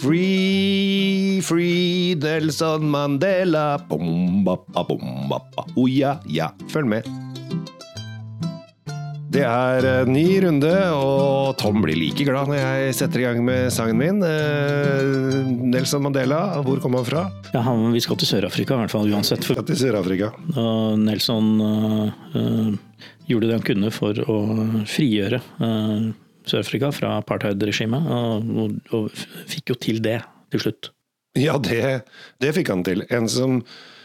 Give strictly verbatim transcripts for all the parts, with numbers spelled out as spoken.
Free, free Nelson Mandela. Bom, ba, ba, bom, ba, ba. Oh, ja, ja. Følg med. Det er en ny runde, og Tom blir like glad når jeg setter i gang med sangen min. Eh, Nelson Mandela, hvor kommer han fra? Ja, han, vi skal til Sør-Afrika i hvert fall, uansett. For, ja, til Sør-Afrika. Og Nelson uh, uh, gjorde det han kunne for å frigjøre uh, Sør-Afrika fra apartheid-regimet, og, og, og fikk jo til det til slutt. Ja, det, det fikk han til. En som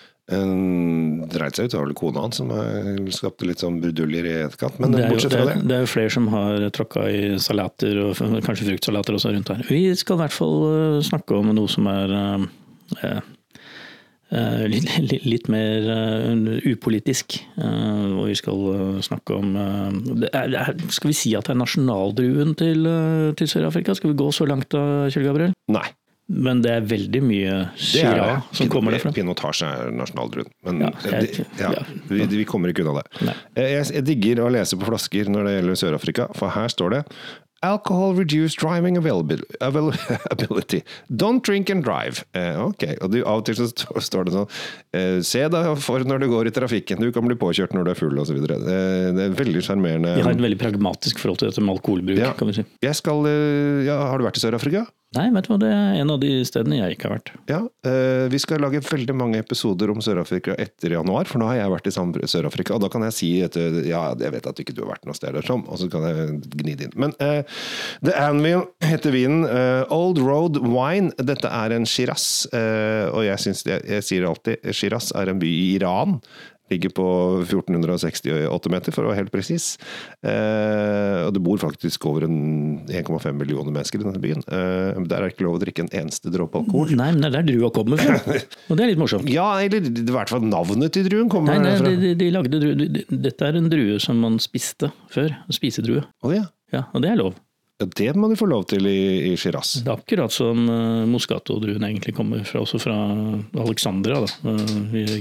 Um, dreit seg ut, det var vel kona han som skapte litt sånn bruduljer i etterkant, men det er, jo, det, er, det er jo flere som har tråkket i salater og kanskje fruktsalater også rundt her. Vi skal i hvert fall snakke om noe som er uh, uh, litt, litt, litt mer uh, upolitisk, uh, og vi skal uh, snakke om uh, det er, det er, skal vi si at det er nasjonaldruen til, uh, til Sør-Afrika? Skal vi gå så langt da, Kjell Gabriel? Nei. Men det er veldig mye syra som kommer derfra. Pinotage er nasjonaldruen. Men ja, jeg, det, ja, ja. Vi, vi kommer ikke unna det. Jeg, jeg digger å lese på flasker når det gjelder Sør-Afrika, for her står det Alcohol reduced driving availability. Don't drink and drive. Eh, ok, og du, av og til så står det sånn eh, se deg for når du går i trafikken. Du kan bli påkjørt når du er full og så videre. Eh, det er veldig charmerende. Vi har et veldig pragmatisk forhold til dette med alkoholbruk, ja, kan vi si. Jeg skal, ja, har du vært i Sør-Afrika? Nei, vet du hva, det er en av de stedene jeg ikke har vært. Ja, eh, vi skal lage veldig mange episoder om Sør-Afrika etter januar, for nå har jeg vært i Sør-Afrika, og da kan jeg si etter, ja, jeg vet at ikke du har vært noe sted der som, og så kan jeg gni det inn. Men eh, The Anvil heter vinen, eh, Old Road Wine, dette er en Shiraz, eh, og jeg synes, jeg, jeg sier alltid, Shiraz er en by i Iran, ligger på fjorten sekstiåtte meter, for å være helt presis. Eh, og det bor faktisk over en en komma fem millioner mennesker i denne byen. Eh, der er ikke lov å drikke en eneste dråpe alkohol. Nei, men det er der drua kommer fra. Og det er litt morsomt. Ja, eller i hvert fall navnet til druen kommer nei, nei, fra. De, de, de lagde drue. De, dette er en drue som man spiste før. Spisedrue. Å ja. Ja, og det er lov. Ja, det må du få lov til i, i Shiraz. Det er akkurat som uh, Moscato-druen egentlig kommer fra, også fra Alexandria, da. Uh, i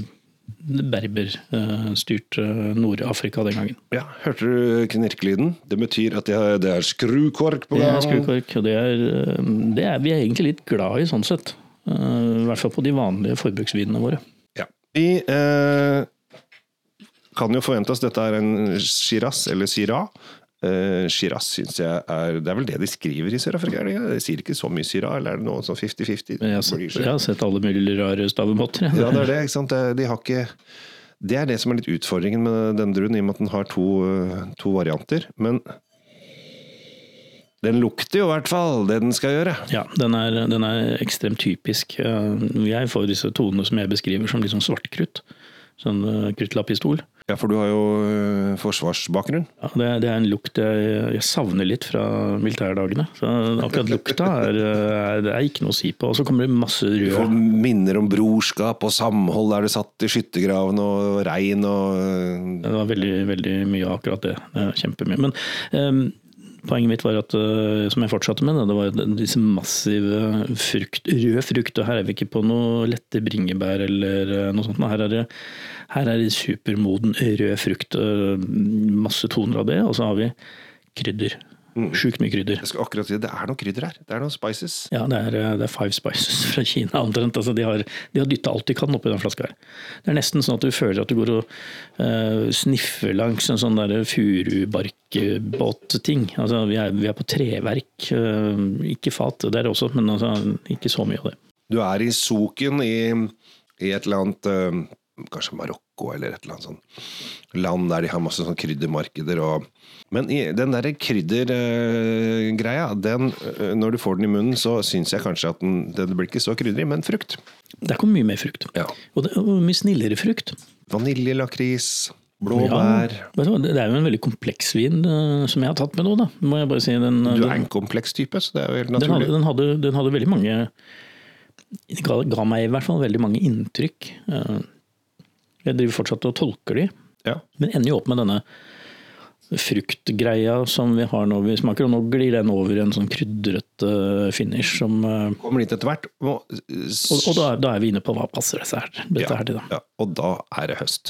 berber-styrt Nord-Afrika den gangen. Ja, hørte du knirkelyden? Det betyr at det er, det er skrukork på gang. Det er skrukork, og det er, det er vi er egentlig litt glad i sånn sett. I hvert fall på de vanlige forbruksvinene våre. Ja. Vi eh, kan jo forvente oss dette er en Shiraz eller Syrah. Uh, Shiraz synes jeg er det er vel det de skriver i Sør-Afrika, de sier ikke så mye Syrah, eller er det noe sånn femti femti? Jeg, jeg har sett alle mulige rare stavemåter. Ja, det er det, ikke sant? De har ikke, det er det som er litt utfordringen med den druen, i og med at den har to, to varianter, men den lukter jo i hvert fall det den skal gjøre. Ja, den er, den er ekstremt typisk. Jeg får disse tonene som jeg beskriver som liksom svartkrutt, sånn kruttlappistol. Ja, for du har jo uh, forsvarsbakgrunn. Ja, det, det er en lukt jeg, jeg savner litt fra militærdagene. Så akkurat lukta er, er, det er ikke noe å si på. Og så kommer det masse rød. For minner om brorskap og samhold der du satt i skyttergraven og regn og... Det var veldig, veldig mye akkurat det. Det er kjempemye. Men um, poenget mitt var at, uh, som jeg fortsatte med, det var disse massive frukt, rød frukt, og her er vi ikke på noe lette bringebær eller uh, noe sånt. Her er det, her er det supermoden rød frukt, uh, masse toner av det, og så har vi krydder. Mm. Sjukt mye krydder. Jeg skal akkurat si, det er noen krydder her. Det er noen spices. Ja, det er, det er five spices fra Kina. Altså, de har, de har dyttet alt de kan oppi den flaska her. Det er nesten sånn at du føler at du går og uh, sniffer langs en sånn der furubarkbåt-ting. Altså, vi er, vi er på treverk, uh, ikke fat, det er det også, men altså, ikke så mye av det. Du er i soken i, i et eller annet, uh, kanskje Marokko eller et eller annet sånt land der de har masse sånn kryddermarkeder og men i den der kryddergreia, den, når du får den i munnen, så synes jeg kanskje at den, den blir ikke så krydder i, men frukt. Det kommer mye mer frukt. Ja. Og det er mye snillere frukt. Vanilje, lakris, blåbær. Ja, det er jo en veldig kompleks vin som jeg har tatt med nå, da. Må jeg bare si. Den, du er en kompleks type, så det er jo helt naturlig. Den hadde, den hadde, den hadde veldig mange, ga, ga meg i hvert fall veldig mange inntrykk. Jeg driver fortsatt og tolker de, ja. Men ender jo opp med denne fruktgreia som vi har når vi smaker, og nå glir den over i en sånn krydderete finish som... Kommer litt etter hvert. Og, og da, da er vi inne på hva passer dette her, dette ja, her til da. Ja, og da er det høst.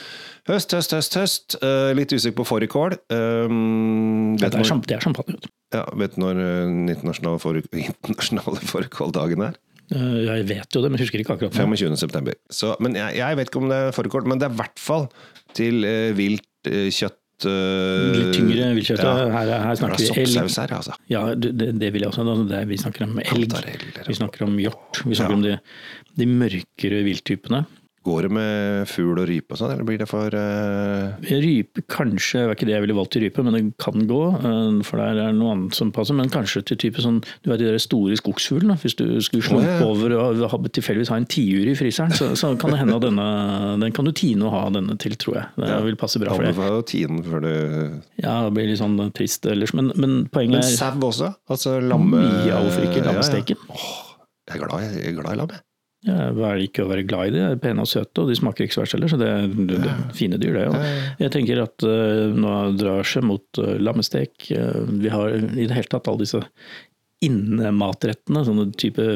Høst, høst, høst, høst. Uh, litt usikker på fårikål. Um, det, er det er champagne. Ja, vet du når den internasjonale, for, internasjonale fårikåldagen er? Jeg vet jo det, men husker ikke akkurat nå. tjuende september. Så, men jeg, jeg vet ikke om det er fårikål, men det er i hvert fall til uh, vilt uh, kjøtt. Uh, Litt tyngre viltkjøtt. Ja. Her, her snakker vi elg. Her, altså. Ja, det, det vil jeg også. Det er, vi snakker om elg, vi snakker om hjort, vi snakker ja. om de, de mørkere vilttypene. Går det med fugl og rype og sånn, eller blir det for... Uh... Rype, kanskje, det var ikke det jeg ville valgt til rype, men det kan gå, for det er noe annet som passer, men kanskje til type sånn, du vet de der store skogsfuglene, hvis du skulle slå oh, ja. over og tilfeldigvis ha en tiur i fryseren, så, så kan det hende at denne, den kan du tine og ha denne til, tror jeg. Det ja. vil passe bra for det. Ja, du tine før du... Ja, det blir litt sånn trist ellers, men, men poenget er... Men sau også? Altså lamme... Ja, hvorfor ikke lammesteken? Ja, ja. Åh, jeg er glad, jeg er glad i lamme. Ja, hva er det ikke å være glad i det? De er pene og søte, og de smaker ikke så verst heller, så det er, det er fine dyr, det. Ja. Jeg tenker at uh, nå drar seg mot uh, lammestek. Uh, vi har i det hele tatt alle disse innematrettene, sånne type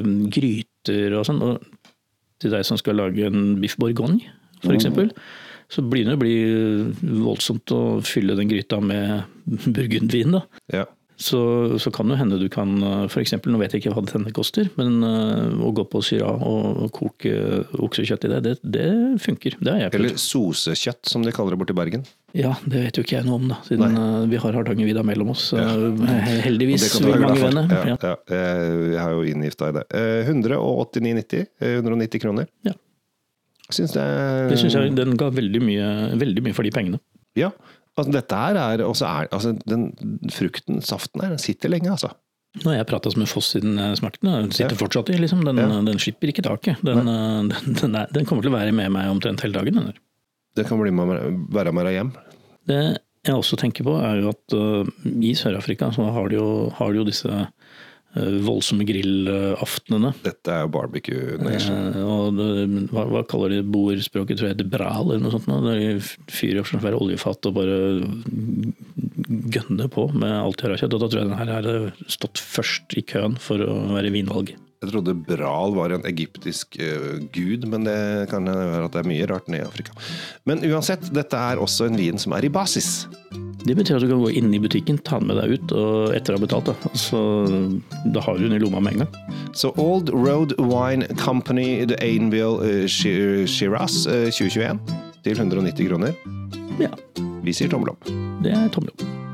gryter og sånn. Og til deg som skal lage en biff bourgogne, for eksempel, så blir det bli voldsomt å fylle den gryta med burgundvin, da. Ja. Så, så kan det hende du kan, for eksempel, nå vet jeg ikke hva denne koster, men uh, å gå på syra og, og koke oksekjøtt i det, det, det funker. Det har jeg prøvd. Eller sosekjøtt, som de kaller det borte i Bergen. Ja, det vet jo ikke jeg noe om da, siden uh, vi har Hardangervidda mellom oss. Ja. Uh, heldigvis mange venner. Ja, ja. Ja. Jeg har jo inngifta i det. Uh, hundre og åttini nitti, hundre og nitti kroner. Ja. Synes det, det synes jeg, den ga veldig mye, veldig mye for de pengene. Ja, altså dette her er, også er altså den frukten, saften her, den sitter lenge altså. Nå har jeg pratet med Foss siden jeg smakte den, den sitter ja. fortsatt i liksom, den, ja. den slipper ikke taket. Den, den, den, er, den kommer til å være med meg omtrent hele dagen. Den, den kan bli med, være med deg hjem. Det jeg også tenker på er jo at uh, i Sør-Afrika så har de jo, har de jo disse uh, voldsomme grillaftenene. Dette er jo barbecue nation. Uh, og det, hva, hva kaller de bordspråket, tror jeg, det bral eller noe sånt. Da. Der de fyrer opp sånn svære oljefat og bare gønner på med alt de har kjøtt. Og da tror jeg den her har stått først i køen for å være vinvalg. Jeg trodde Bral var en egyptisk uh, gud, men det kan være at det er mye rart nede i Afrika. Men uansett, dette er også en vin som er i basis. Det betyr at du kan gå inn i butikken, ta den med deg ut og etter å ha betalt. Da. Så, da har du den i lomma med en gang. Så Old Road Wine Company, The Ainville uh, Shiraz uh, tjue tjueen til hundre og nitti kroner. Ja. Vi sier tommel opp. Det er tommel opp.